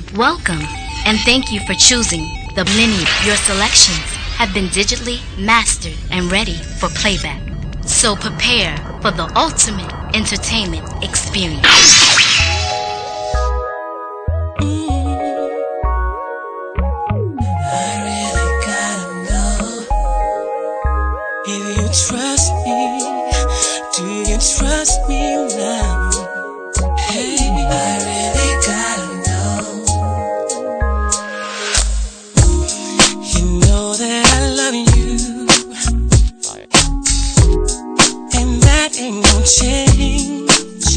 Welcome, and thank you for choosing the Menu. Your selections have been digitally mastered and ready for playback. So prepare for the ultimate entertainment experience. I really gotta know if you trust me. Do you trust me now? Hey, I really gotta know. You know that I love you, and that ain't gon' change.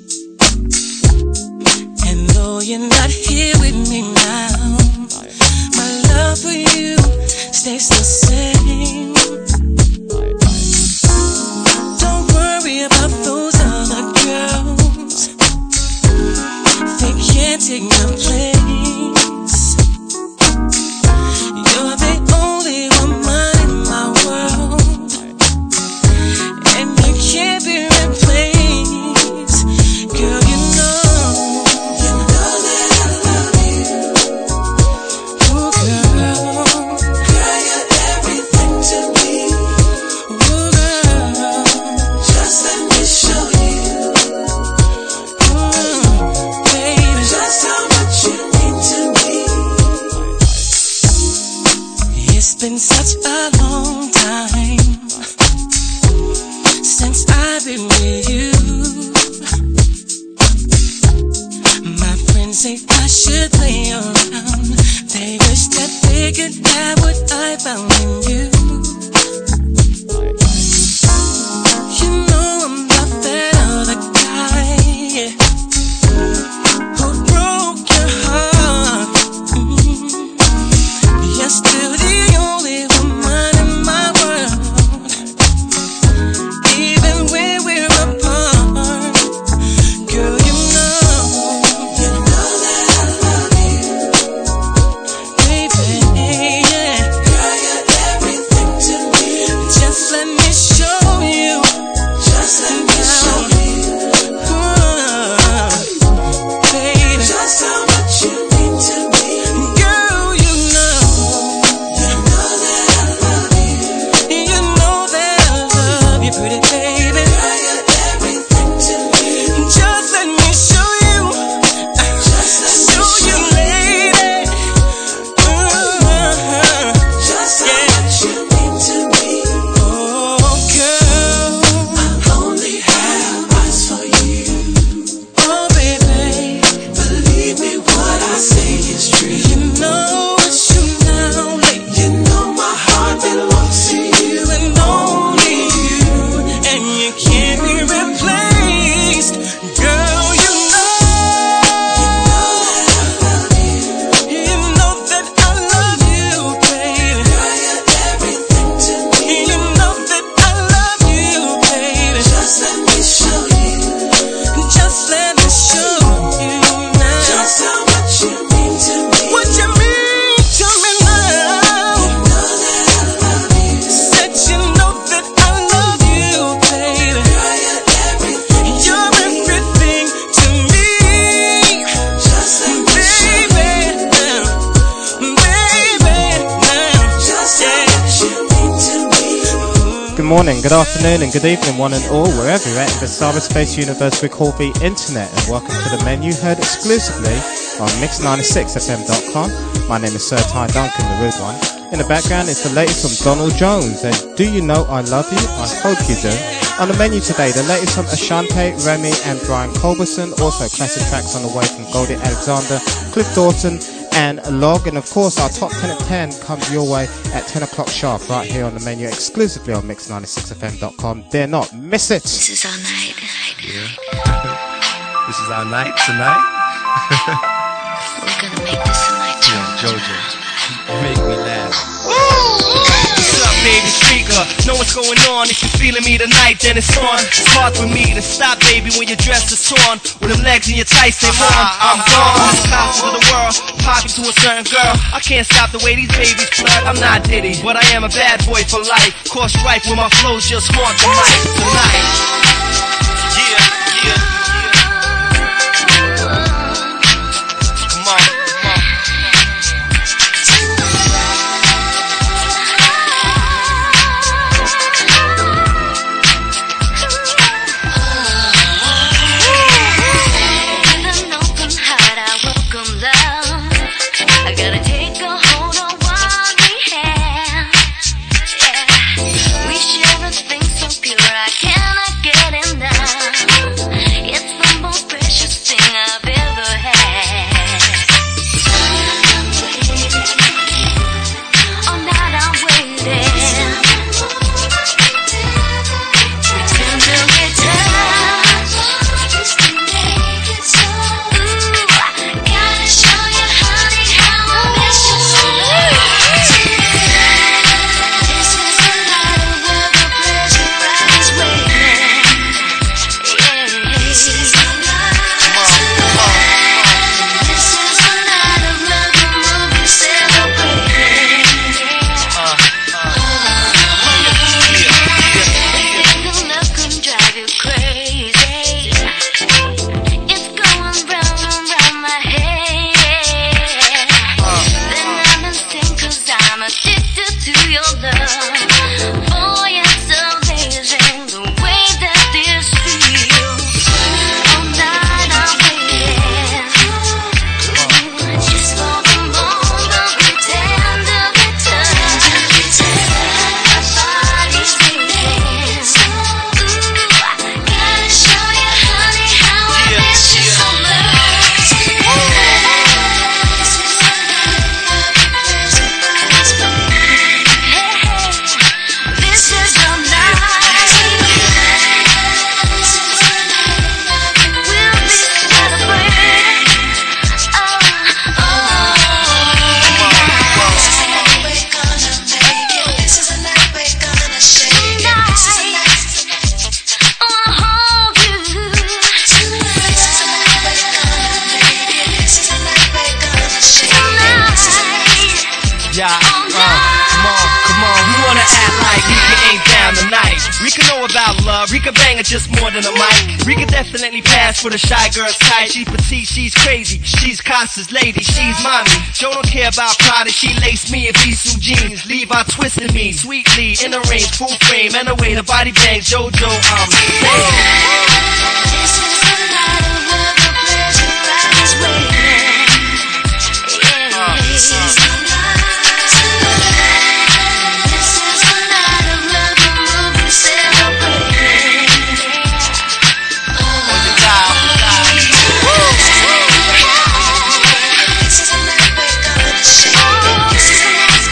And though you're not here with me now, my love for you stays the same. Don't worry about those other girls. They can't take my place. You're the only woman in my world, and you can't be replaced. Girl, you know that I love you. Ooh, girl, you're everything to me. Ooh, girl, just let me show you. Ooh, baby, just how much you mean to me. It's been such a long time since I've been with you. My friends say I should play around. They wish that they could have what I found in you. You know I'm not that other guy who broke your heart. You're still the only woman in my world, even when we're apart. Girl, you know that I love you, baby. Yeah. Girl, you're everything to me. Just let me show you. Just let me show you. Baby, just how much you mean to me. Girl, you know that I love you. You know that I love you, pretty baby. Girl, you're everything to me. Just let me show you. Just let me show you, lady. Just how much you mean to me. Oh, girl, I only have eyes for you. Oh, baby, believe me, what I say is true. You know it's true now, lady. You know my heart belongs to you and only you, and you can't be replaced. Girl, you know that I love you, baby. Girl, you're everything to me. You know that I love you, baby. Just let me show you. Just let me show you now. Just how much you mean to me. What you mean to me now. You know that I love you. Said you know that I love you, baby. Girl, you're everything. You're everything to me. Just let me show you. Baby, now. Just how much you mean to me. Good morning, good afternoon and good evening one and all, wherever you're at in the cyberspace universe we call the internet, and welcome to the Menu, heard exclusively on Mix96fm.com. My name is Sir Ty Duncan, the rude one. In the background is the latest from Donald Jones and Do You Know I Love You? I hope you do. On the menu today, the latest from Ashante, Remy and Brian Culberson, also classic tracks on the way from Goldie Alexander, Cliff Dawson and Log, and of course our top 10 at 10 comes your way at 10 o'clock sharp right here on the menu exclusively on Mix96fm.com. Dare not miss it. This is our night. This is our night tonight. We're gonna make this a night. Jojo, you make me laugh. What's up, baby? Speaker, know what's going on. If you're feeling me tonight, then it's on. It's hard for me to stop, baby, when your dress is torn. With them legs and your tights, they warm. I'm gone. Cops of the world, popping to a certain girl. I can't stop the way these babies flirt. I'm not Diddy, but I am a bad boy for life. Course right when my flows just haunt the mic tonight. Yeah. Come on. Yeah, come on. You wanna act like Rika ain't down tonight. Rika know about love, Rika bang it just more than a mic. Rika definitely pass for the shy girl's type. She's petite, she's crazy, she's Costa's lady, she's mommy. Joe don't care about Prada, she lace me in Bisou jeans. Leave out twisting me, sweetly, in a range, full frame, and the way the body bangs. JoJo, This is the night of love, the pleasure I was waiting. This is the night of love, the mood we're celebrating. This is the night we're gonna share. This is the night.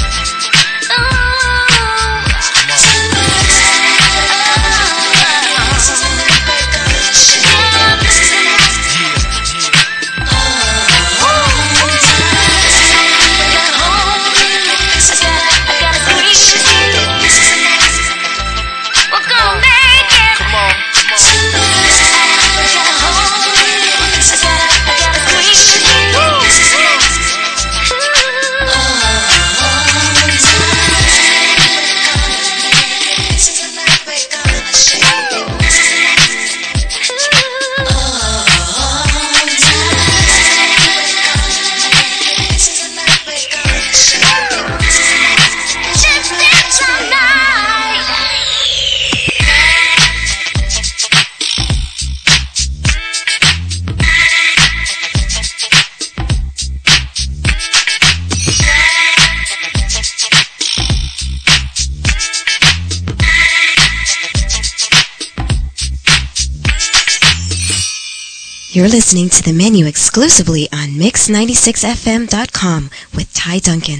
You're listening to the menu exclusively on Mix96FM.com with Ty Duncan.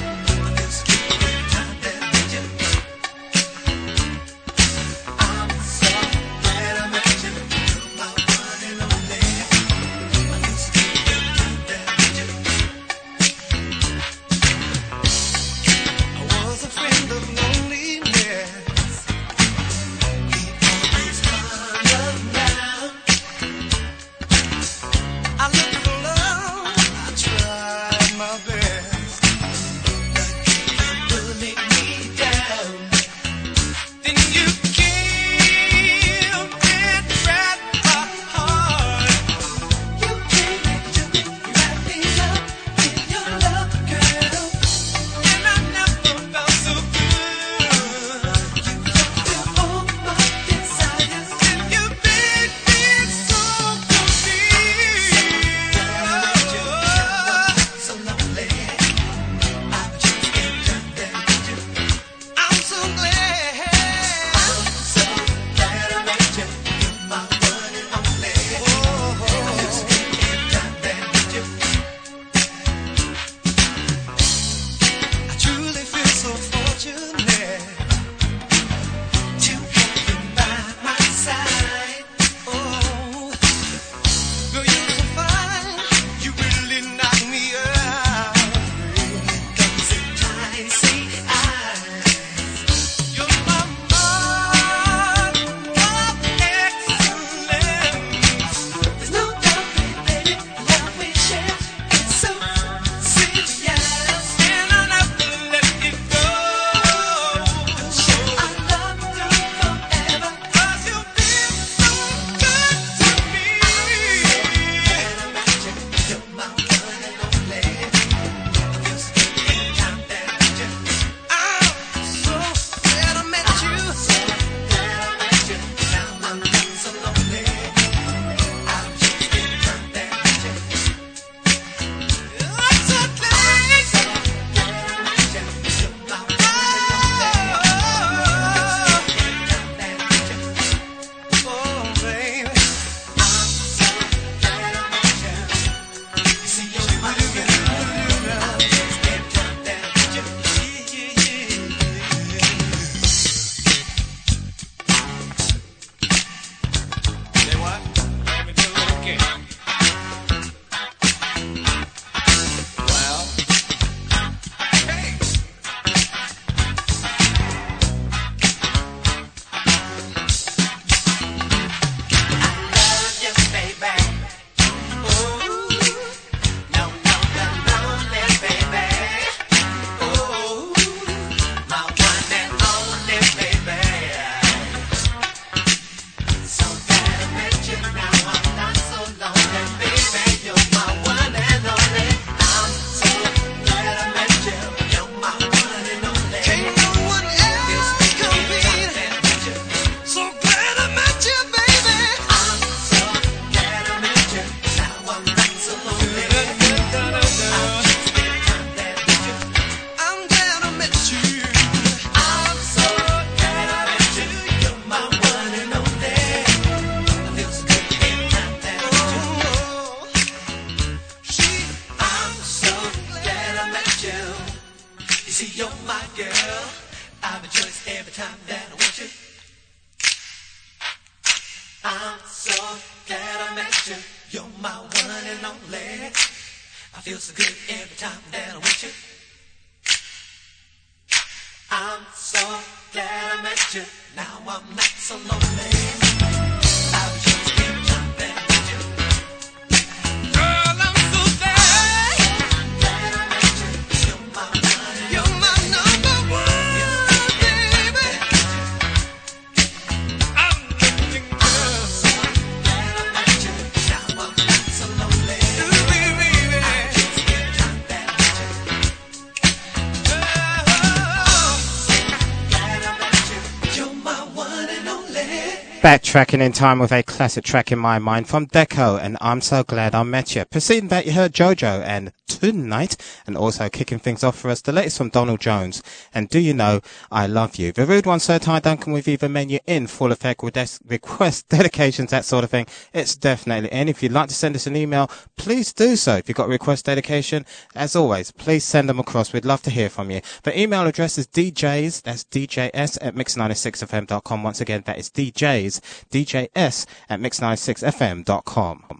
I'm feel so good every time that I'm with you. I'm so glad I met you. Now I'm not so lonely. I was just every time that I'm with you. Girl, I'm so glad I met you. You're my number one, baby. I'm looking good. So glad I met you. Now I'm not so lonely. Ooh, baby. I was just every time that I met you. You're my one and only. Backtracking in time with a classic track in my mind from Deco and I'm So Glad I Met You. Preceding that you heard Jojo and Tonight, and also kicking things off for us the latest from Donald Jones and Do You Know I Love You. The rude one, Sir Ty Duncan, with either menu in, full effect, requests, dedications, that sort of thing. It's definitely in. If you'd like to send us an email, please do so. If you've got a request dedication, as always, please send them across. We'd love to hear from you. The email address is DJs, that's DJS at mix96fm.com. Once again, that is DJs, DJS at mix96fm.com.